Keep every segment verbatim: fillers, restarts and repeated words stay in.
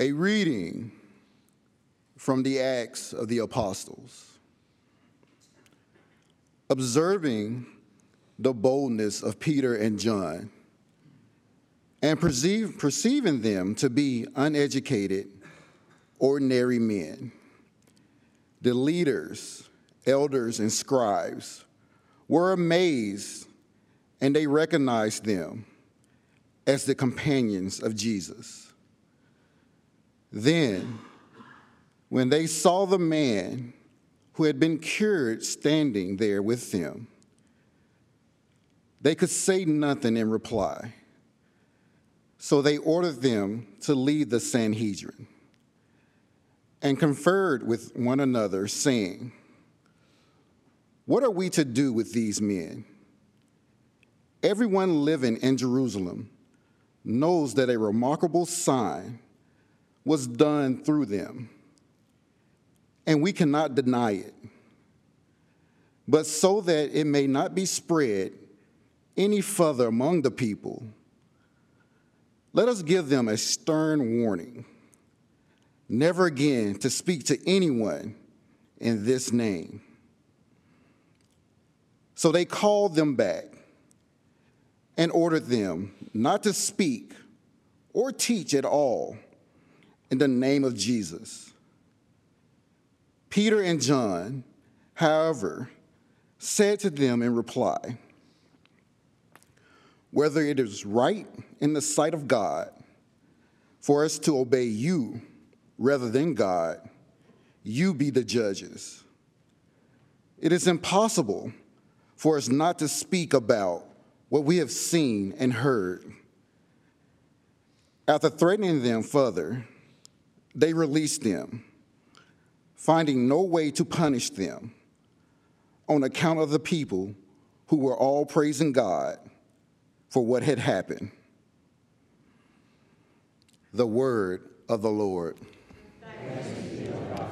A reading from the Acts of the Apostles. Observing the boldness of Peter and John, and perceive, perceiving them to be uneducated, ordinary men, the leaders, elders, and scribes were amazed, and they recognized them as the companions of Jesus. Then, when they saw the man who had been cured standing there with them, they could say nothing in reply. So they ordered them to leave the Sanhedrin and conferred with one another, saying, "What are we to do with these men? Everyone living in Jerusalem knows that a remarkable sign was done through them, and we cannot deny it. But so that it may not be spread any further among the people, let us give them a stern warning, never again to speak to anyone in this name." So they called them back and ordered them not to speak or teach at all in the name of Jesus. Peter and John, however, said to them in reply, "Whether it is right in the sight of God for us to obey you rather than God, you be the judges. It is impossible for us not to speak about what we have seen and heard." After threatening them further, they released them, finding no way to punish them on account of the people who were all praising God for what had happened. The word of the Lord. Thanks be to God.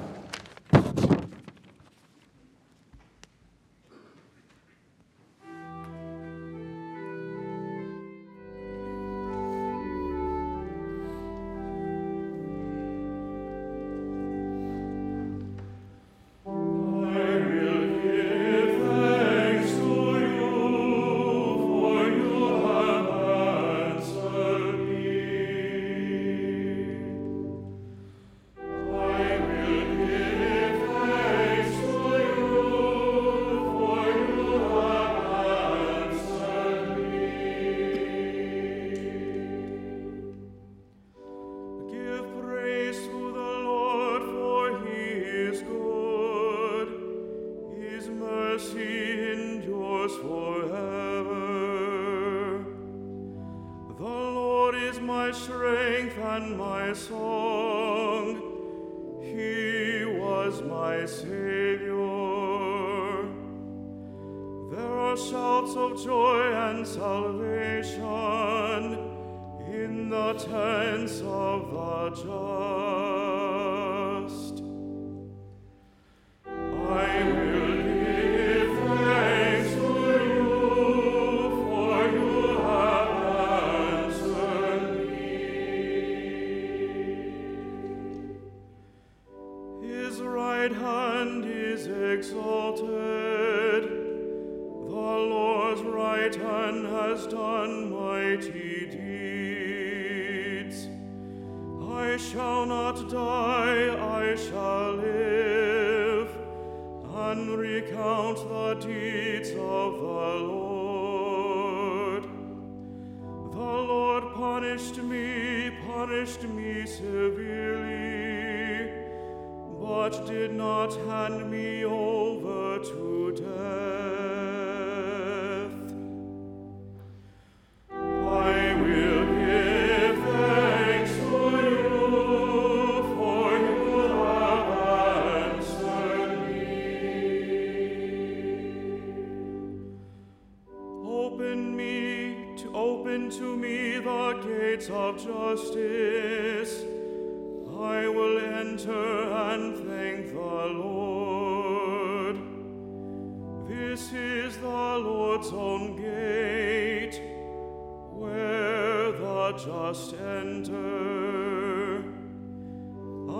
Just enter.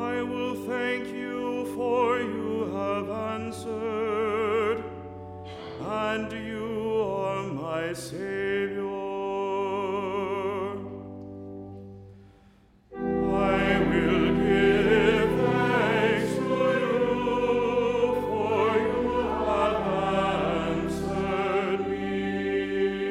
I will thank you, for you have answered, and you are my Savior. I will give thanks to you, for you have answered me.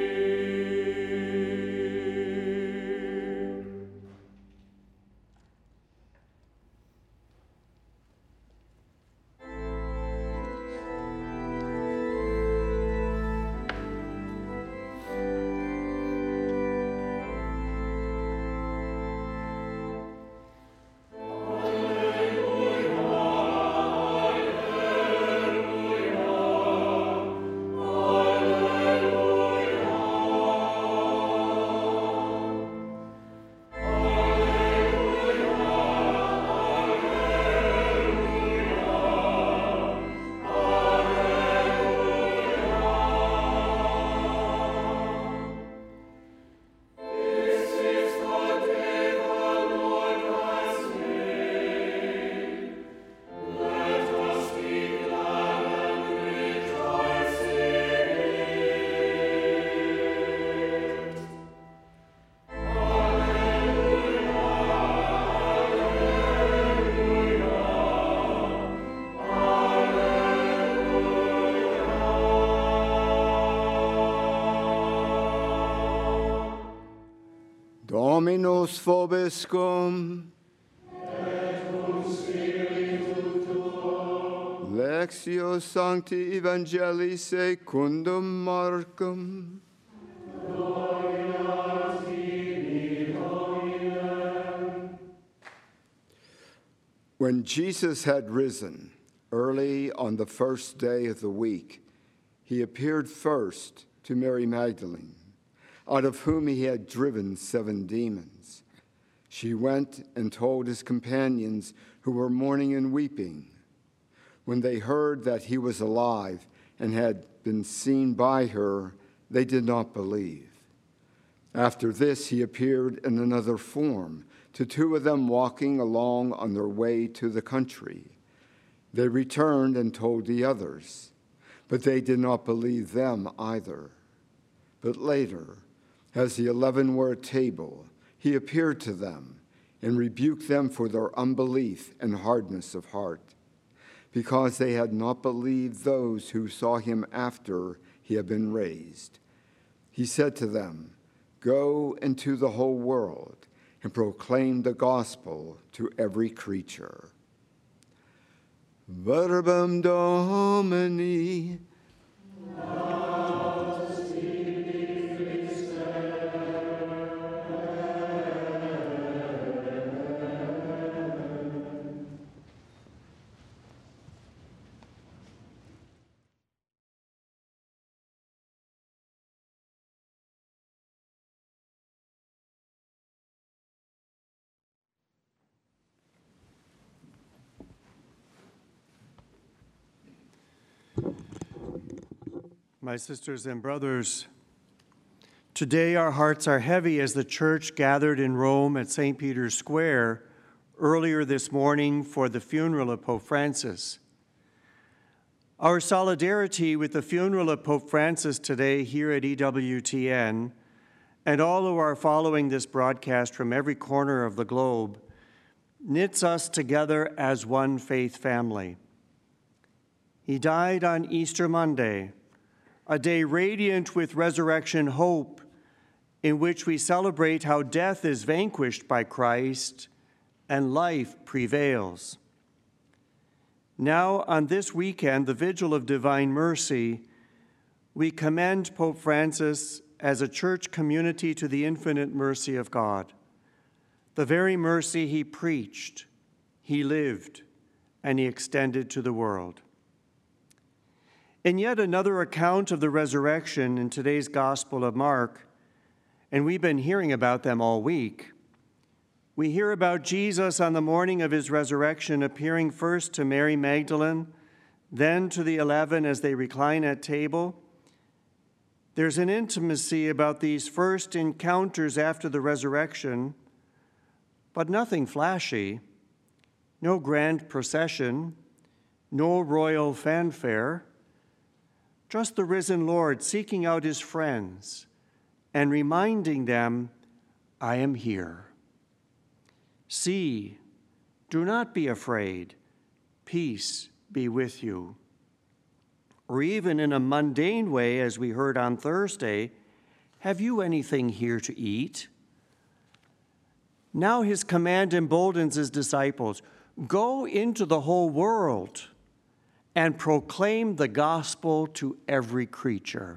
Dominus vobiscum. Lectio Sancti Evangelii secundum Marcum. When Jesus had risen early on the first day of the week, he appeared first to Mary Magdalene, out of whom he had driven seven demons. She went and told his companions, who were mourning and weeping. When they heard that he was alive and had been seen by her, they did not believe. After this, he appeared in another form to two of them walking along on their way to the country. They returned and told the others, but they did not believe them either. But later, as the eleven were at table, he appeared to them and rebuked them for their unbelief and hardness of heart, because they had not believed those who saw him after he had been raised. He said to them, "Go into the whole world and proclaim the gospel to every creature." Verbum Domini. My sisters and brothers, today our hearts are heavy as the church gathered in Rome at Saint Peter's Square earlier this morning for the funeral of Pope Francis. Our solidarity with the funeral of Pope Francis today here at E W T N and all who are following this broadcast from every corner of the globe knits us together as one faith family. He died on Easter Monday, a day radiant with resurrection hope, in which we celebrate how death is vanquished by Christ and life prevails. Now, on this weekend, the Vigil of Divine Mercy, we commend Pope Francis as a church community to the infinite mercy of God, the very mercy he preached, he lived, and he extended to the world. In yet another account of the resurrection in today's Gospel of Mark, and we've been hearing about them all week, we hear about Jesus on the morning of his resurrection appearing first to Mary Magdalene, then to the eleven as they recline at table. There's an intimacy about these first encounters after the resurrection, but nothing flashy. no grand procession, no royal fanfare, just the risen Lord seeking out his friends and reminding them, I am here. See, do not be afraid. Peace be with you. Or even in a mundane way, as we heard on Thursday, have you anything here to eat? Now his command emboldens his disciples. Go into the whole world and proclaim the gospel to every creature.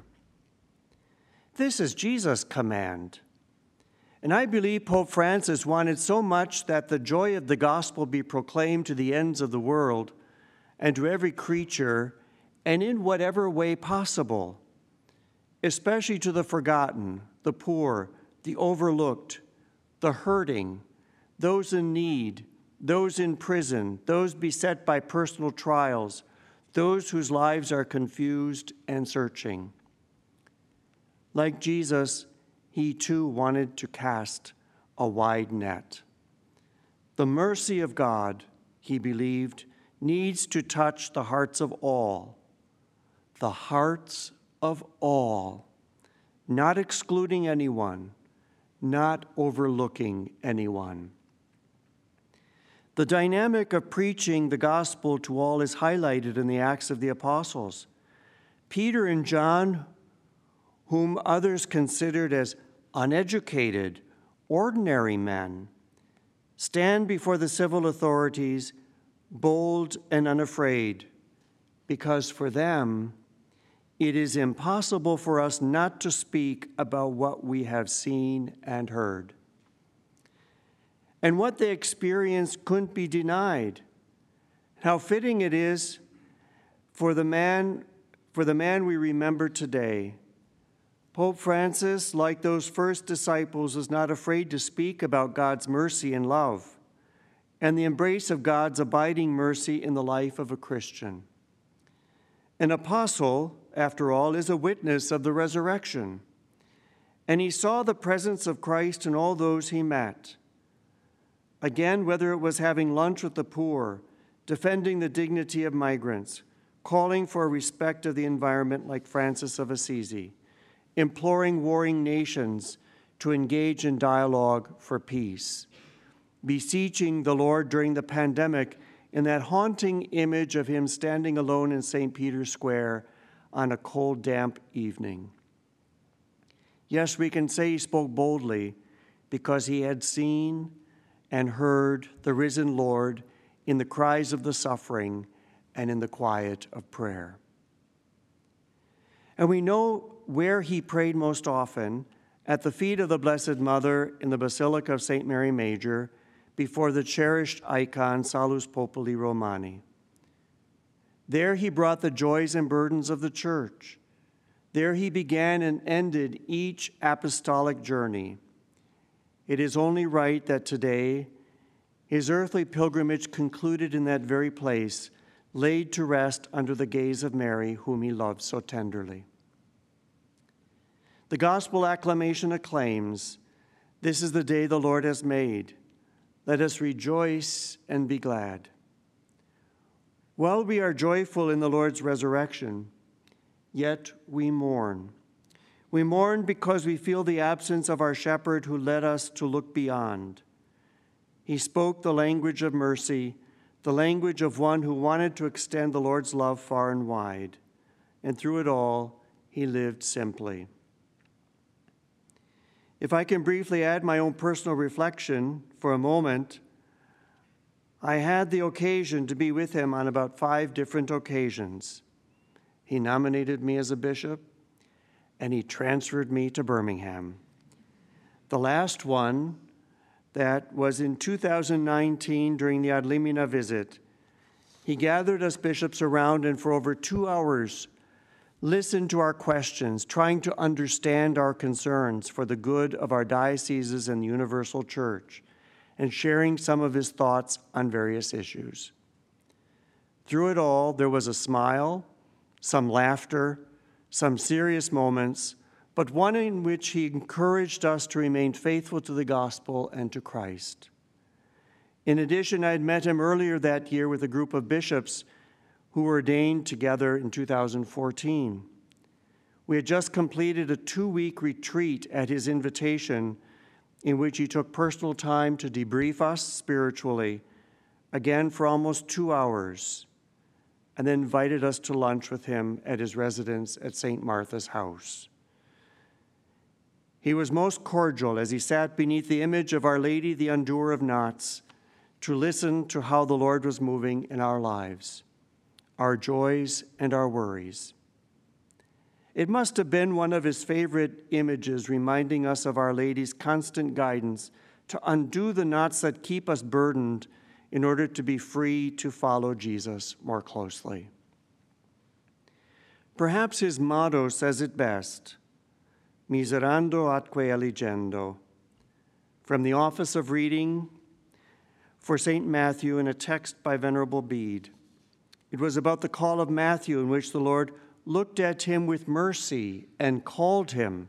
This is Jesus' command. And I believe Pope Francis wanted so much that the joy of the gospel be proclaimed to the ends of the world and to every creature, and in whatever way possible, especially to the forgotten, the poor, the overlooked, the hurting, those in need, those in prison, those beset by personal trials, those whose lives are confused and searching. Like Jesus, he too wanted to cast a wide net. The mercy of God, he believed, needs to touch the hearts of all, the hearts of all, not excluding anyone, not overlooking anyone. The dynamic of preaching the gospel to all is highlighted in the Acts of the Apostles. Peter and John, whom others considered as uneducated, ordinary men, stand before the civil authorities bold and unafraid, because for them, it is impossible for us not to speak about what we have seen and heard. And what they experienced couldn't be denied. How fitting it is for the man, for the man we remember today. Pope Francis, like those first disciples, was not afraid to speak about God's mercy and love and the embrace of God's abiding mercy in the life of a Christian. An apostle, after all, is a witness of the resurrection, and he saw the presence of Christ in all those he met. Again, whether it was having lunch with the poor, defending the dignity of migrants, calling for respect of the environment like Francis of Assisi, imploring warring nations to engage in dialogue for peace, beseeching the Lord during the pandemic in that haunting image of him standing alone in Saint Peter's Square on a cold, damp evening. Yes, we can say he spoke boldly because he had seen and heard the risen Lord in the cries of the suffering and in the quiet of prayer. And we know where he prayed most often, at the feet of the Blessed Mother in the Basilica of Saint Mary Major, before the cherished icon Salus Populi Romani. There he brought the joys and burdens of the Church. There he began and ended each apostolic journey. It is only right that today his earthly pilgrimage concluded in that very place, laid to rest under the gaze of Mary, whom he loved so tenderly. The gospel acclamation acclaims, "This is the day the Lord has made. Let us rejoice and be glad." While we are joyful in the Lord's resurrection, yet we mourn. We mourn because we feel the absence of our shepherd who led us to look beyond. He spoke the language of mercy, the language of one who wanted to extend the Lord's love far and wide, and through it all, he lived simply. If I can briefly add my own personal reflection for a moment, I had the occasion to be with him on about five different occasions. He nominated me as a bishop, and he transferred me to Birmingham. The last one, that was in two thousand nineteen during the Ad Limina visit, he gathered us bishops around and for over two hours listened to our questions, trying to understand our concerns for the good of our dioceses and the universal church, and sharing some of his thoughts on various issues. Through it all, there was a smile, some laughter, some serious moments, but one in which he encouraged us to remain faithful to the gospel and to Christ. In addition, I had met him earlier that year with a group of bishops who were ordained together in two thousand fourteen. We had just completed a two-week retreat at his invitation in which he took personal time to debrief us spiritually, again for almost two hours, and then invited us to lunch with him at his residence at Saint Martha's House. He was most cordial as he sat beneath the image of Our Lady, the Undoer of Knots, to listen to how the Lord was moving in our lives, our joys and our worries. It must have been one of his favorite images, reminding us of Our Lady's constant guidance to undo the knots that keep us burdened in order to be free to follow Jesus more closely. Perhaps his motto says it best, miserando atque eligendo, from the Office of Reading for Saint Matthew in a text by Venerable Bede. It was about the call of Matthew in which the Lord looked at him with mercy and called him,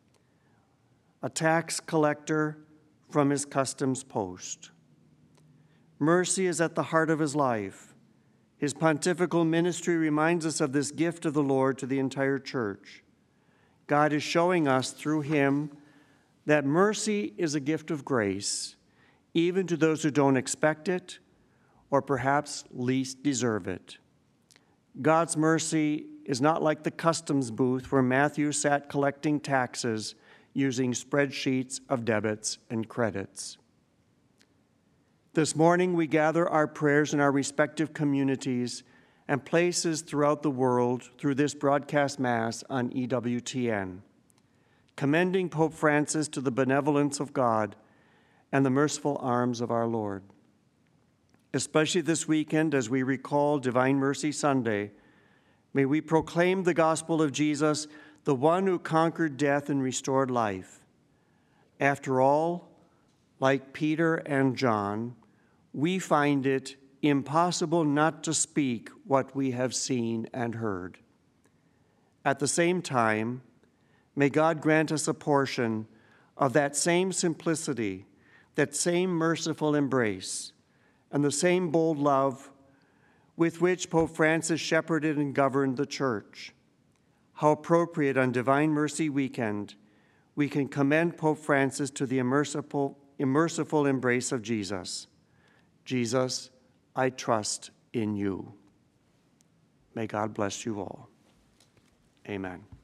a tax collector from his customs post. Mercy is at the heart of his life. His pontifical ministry reminds us of this gift of the Lord to the entire church. God is showing us through him that mercy is a gift of grace, even to those who don't expect it or perhaps least deserve it. God's mercy is not like the customs booth where Matthew sat collecting taxes using spreadsheets of debits and credits. This morning, we gather our prayers in our respective communities and places throughout the world through this broadcast Mass on E W T N, commending Pope Francis to the benevolence of God and the merciful arms of our Lord. Especially this weekend, as we recall Divine Mercy Sunday, may we proclaim the gospel of Jesus, the one who conquered death and restored life. After all, like Peter and John, we find it impossible not to speak what we have seen and heard. At the same time, may God grant us a portion of that same simplicity, that same merciful embrace, and the same bold love with which Pope Francis shepherded and governed the Church. How appropriate on Divine Mercy Weekend we can commend Pope Francis to the immersible, immersive embrace of Jesus. Jesus, I trust in you. May God bless you all. Amen.